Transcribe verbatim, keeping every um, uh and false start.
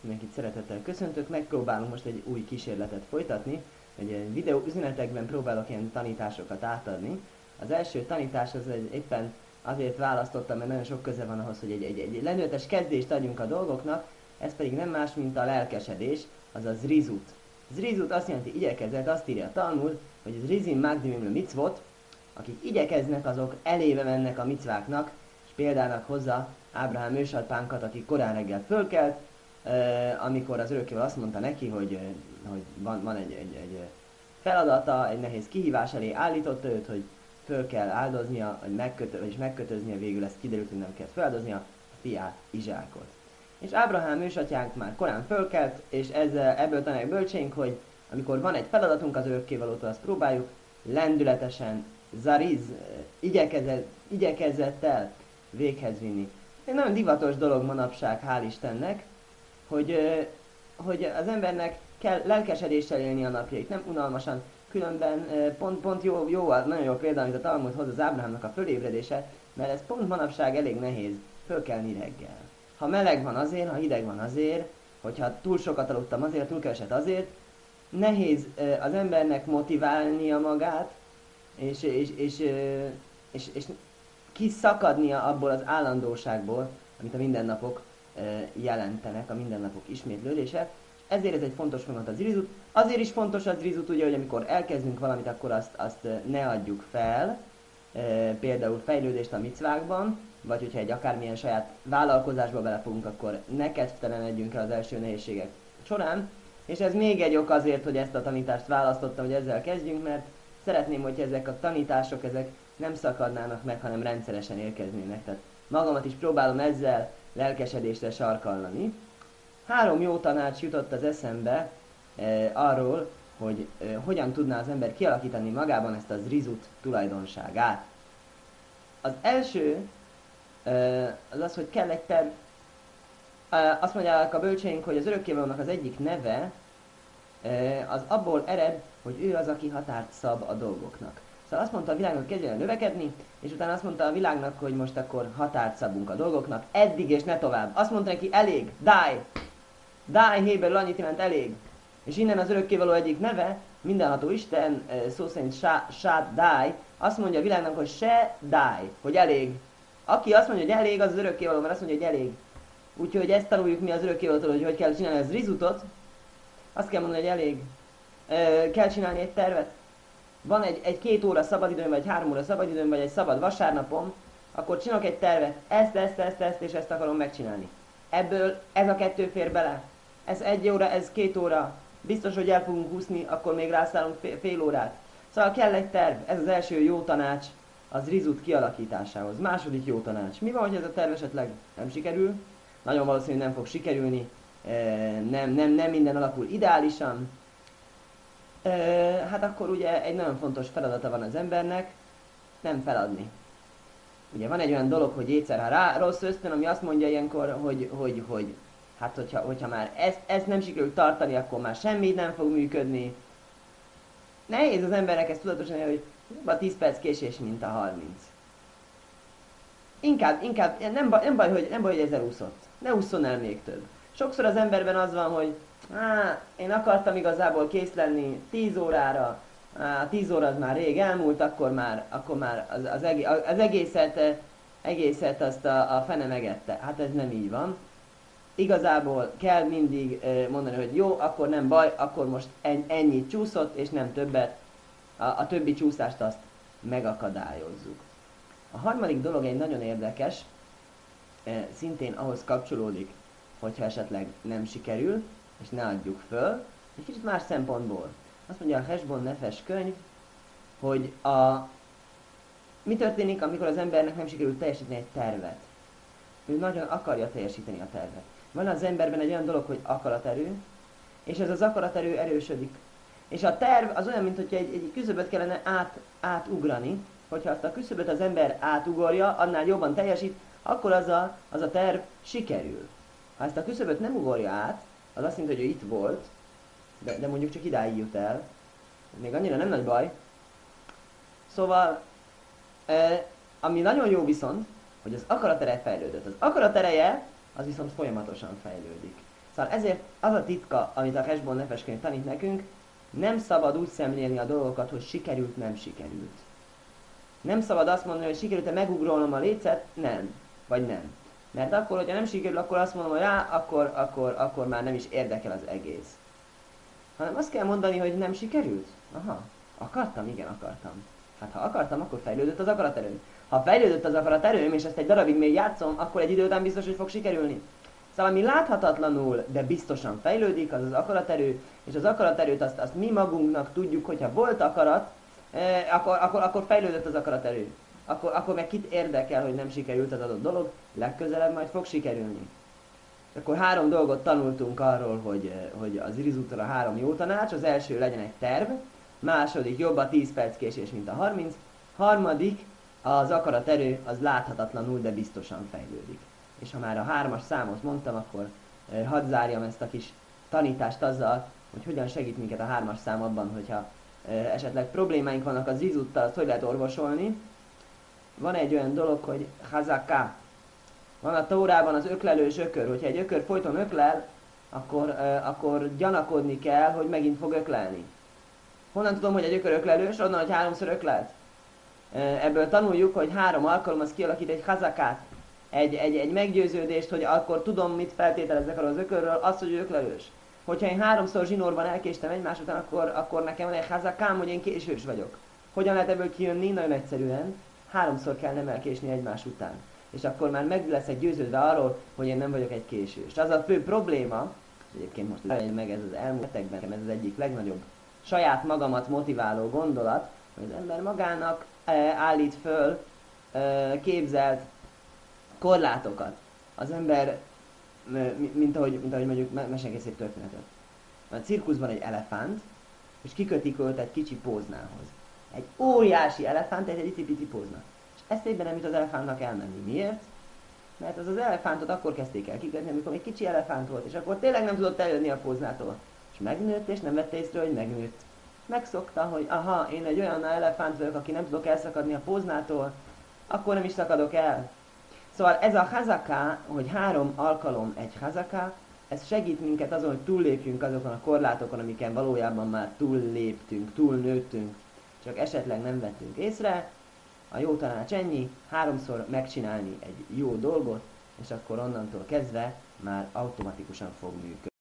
Mindenkit szeretettel köszöntök, megpróbálunk most egy új kísérletet folytatni, egy videó üzenetekben próbálok ilyen tanításokat átadni. Az első tanítás az egy, éppen azért választottam, mert nagyon sok köze van ahhoz, hogy egy, egy, egy lendületes kezdést adjunk a dolgoknak, ez pedig nem más, mint a lelkesedés, azaz zrizut. Zrizut azt jelenti igyekezet, azt írja a Talmud, hogy zrizim magdimim le mitzvot, akik igyekeznek, azok elébe mennek a micváknak, és példának hozza Ábrahám ősapánkat, aki korán reggel fölkelt, amikor az örökkévaló azt mondta neki, hogy, hogy van, van egy, egy, egy feladata, egy nehéz kihívás elé állította őt, hogy föl kell áldoznia, vagy megkötö, vagyis megkötöznia, végül ezt kiderült, hogy nem kell feláldoznia, a fiát, Izsákot. És Ábrahám ősatyánk már korán fölkelt, és ezzel, ebből tanulják bölcsénk, hogy amikor van egy feladatunk az örökkévalótól, azt próbáljuk lendületesen, zariz, igyekezett, igyekezettel véghez vinni. Egy nagyon divatos dolog manapság, hál' Istennek, hogy, hogy az embernek kell lelkesedéssel élni a napjait, nem unalmasan. Különben pont, pont jó, jó, nagyon jó példa, amit a Talmud hoz az Ábrahámnak a fölébredése, mert ez pont manapság elég nehéz fölkelni reggel. Ha meleg van azért, ha hideg van azért, hogyha túl sokat aludtam azért, túl keveset azért, nehéz az embernek motiválnia magát, és, és, és, és, és, és kiszakadnia abból az állandóságból, amit a mindennapok jelentenek, a mindennapok ismétlődése. Ezért ez egy fontos folyamat az zrizut. Azért is fontos az zrizut, ugye, hogy amikor elkezdünk valamit, akkor azt, azt ne adjuk fel, például fejlődést a micvákban, vagy hogyha egy akármilyen saját vállalkozásba belefogunk, akkor ne kedvtelenedjünk el az első nehézségek során. És ez még egy ok azért, hogy ezt a tanítást választottam, hogy ezzel kezdjünk, mert szeretném, hogy ezek a tanítások ezek nem szakadnának meg, hanem rendszeresen érkeznének. Tehát magamat is próbálom ezzel lelkesedésre sarkallani. Három jó tanács jutott az eszembe e, arról, hogy e, hogyan tudná az ember kialakítani magában ezt a zrizut tulajdonságát. Az első e, az az, hogy kell egy terv. E, azt mondják a bölcseink, hogy az örökkévalónak az egyik neve e, az abból ered, hogy ő az, aki határt szab a dolgoknak. Szóval azt mondta a világnak, hogy kezdjen el növekedni, és utána azt mondta a világnak, hogy most akkor határt szabunk a dolgoknak, eddig és ne tovább. Azt mondta neki, elég, die! Die héberül annyit jelent elég. És innen az örökkévaló egyik neve, mindenható Isten, szó szerint Sát die, azt mondja a világnak, hogy se die, hogy elég. Aki azt mondja, hogy elég, az az örökkévaló, mert azt mondja, hogy elég. Úgyhogy ezt tanuljuk mi az örökkévalótól, hogy hogy kell csinálni az rizutot. Azt kell mondani, hogy elég. E, kell csinálni egy tervet. Van egy, egy két óra szabadidőm, vagy három óra szabadidőm, vagy egy szabad vasárnapom, akkor csinálok egy tervet, ezt, ezt, ezt, ezt, és ezt akarom megcsinálni. Ebből ez a kettő fér bele. Ez egy óra, ez két óra. Biztos, hogy el fogunk húszni, akkor még rászállunk fél, fél órát. Szóval kell egy terv. Ez az első jó tanács az rizut kialakításához. Második jó tanács. Mi van, hogy ez a terv esetleg nem sikerül? Nagyon valószínű, nem fog sikerülni. Nem, nem, nem minden alakul ideálisan. Hát akkor ugye egy nagyon fontos feladata van az embernek, nem feladni. Ugye van egy olyan dolog, hogy étszer rá rossz ösztön, ami azt mondja ilyenkor, hogy, hogy, hogy hát hogyha, hogyha már ezt, ezt nem sikerül tartani, akkor már semmi nem fog működni. Nehéz az embernek ezt tudatosan, hogy a tíz perc késés, mint a harminc. Inkább, inkább, nem baj, nem baj, hogy, nem baj, hogy ez elúszott. Ne ússzon el még több. Sokszor az emberben az van, hogy Á, én akartam igazából kész lenni tíz órára, á, tíz óra az már rég elmúlt, akkor már, akkor már az, az, egész, az egészet, egészet azt a, a fene megette. Hát ez nem így van. Igazából kell mindig mondani, hogy jó, akkor nem baj, akkor most ennyit csúszott, és nem többet. A, a többi csúszást azt megakadályozzuk. A harmadik dolog egy nagyon érdekes, szintén ahhoz kapcsolódik, hogyha esetleg nem sikerül, és ne adjuk föl, egy kicsit más szempontból. Azt mondja a Hesbon Nefes könyv, hogy a... mi történik, amikor az embernek nem sikerül teljesíteni egy tervet. Ő nagyon akarja teljesíteni a tervet. Van az emberben egy olyan dolog, hogy akaraterő, és ez az akaraterő erősödik. És a terv az olyan, mint hogy egy, egy küszöböt kellene át, átugrani, hogyha azt a küszöböt az ember átugorja, annál jobban teljesít, akkor az a, az a terv sikerül. Ha ezt a küszöböt nem ugorja át, az azt jelenti, hogy ő itt volt, de, de mondjuk csak idáig jut el. Még annyira nem nagy baj. Szóval, eh, ami nagyon jó viszont, hogy az akaratereje fejlődött. Az akaratereje, az viszont folyamatosan fejlődik. Szóval ezért az a titka, amit a Hesbon Nefes könyv tanít nekünk, nem szabad úgy szemlélni a dolgokat, hogy sikerült, nem sikerült. Nem szabad azt mondani, hogy sikerült-e megugrolnom a lécet, nem. Vagy nem. Mert akkor, hogyha nem sikerül, akkor azt mondom, hogy rá, akkor, akkor, akkor már nem is érdekel az egész. Hanem azt kell mondani, hogy nem sikerült. Aha, akartam? Igen, akartam. Hát ha akartam, akkor fejlődött az akaraterőm. Ha fejlődött az akaraterőm, és ezt egy darabig még játszom, akkor egy idő után biztos, hogy fog sikerülni. Szóval ami láthatatlanul, de biztosan fejlődik, az az akaraterő, és az akaraterőt azt, azt mi magunknak tudjuk, hogyha volt akarat, eh, akkor, akkor, akkor fejlődött az akaraterő. Akkor, akkor meg kit érdekel, hogy nem sikerült az adott dolog, legközelebb majd fog sikerülni. És akkor három dolgot tanultunk arról, hogy, hogy az Irizútól a három jó tanács. Az első, legyen egy terv. Második, jobb a tíz perc késés, mint a harminc. Harmadik, az akaraterő az láthatatlanul, de biztosan fejlődik. És ha már a hármas számot mondtam, akkor eh, hadd zárjam ezt a kis tanítást azzal, hogy hogyan segít minket a hármas szám abban, hogyha eh, esetleg problémáink vannak az Irizúttal, azt hogy lehet orvosolni. Van egy olyan dolog, hogy hazaká. Van a Tórában az öklelős ökör. Hogyha egy ökör folyton öklel, akkor, uh, akkor gyanakodni kell, hogy megint fog öklelni. Honnan tudom, hogy egy ökör öklelős? Onnan, hogy háromszor öklelt. Uh, ebből tanuljuk, hogy három alkalom az kialakít egy hazakát. Egy, egy, egy meggyőződést, hogy akkor tudom, mit feltételezek arról az ökörről, az, hogy ő öklelős. Hogyha én háromszor zsinórban elkéstem egymás után, akkor, akkor nekem van egy hazakám, hogy én késős vagyok. Hogyan lehet ebből kijönni? Nagyon egyszerűen. Háromszor kell nem elkésni egymás után. És akkor már meg leszek győződve arról, hogy én nem vagyok egy késős. Az a fő probléma, és egyébként most legyen meg ez az elmúlt hetekben, ez az egyik legnagyobb saját magamat motiváló gondolat, hogy az ember magának e, állít föl e, képzelt korlátokat. Az ember, e, mint, ahogy, mint ahogy mondjuk, mesélj egy szép történetet. A cirkuszban egy elefánt, és kikötik őt egy kicsi póznához. Egy óriási elefánt, egy icipici pózna. És eszébe nem jut az elefántnak elmenni. Miért? Mert az az elefántot akkor kezdték el kikötni, amikor egy kicsi elefánt volt, és akkor tényleg nem tudott eljönni a póznától. És megnőtt, és nem vette észre, hogy megnőtt. Megszokta, hogy aha, én egy olyan elefánt vagyok, aki nem tudok elszakadni a póznától, akkor nem is szakadok el. Szóval ez a hazaká, hogy három alkalom egy hazaká, ez segít minket azon, hogy túllépjünk azokon a korlátokon, amiken valójában már túlléptünk, túlnőttünk, csak esetleg nem vettünk észre. A jó tanács ennyi, háromszor megcsinálni egy jó dolgot, és akkor onnantól kezdve már automatikusan fog működni.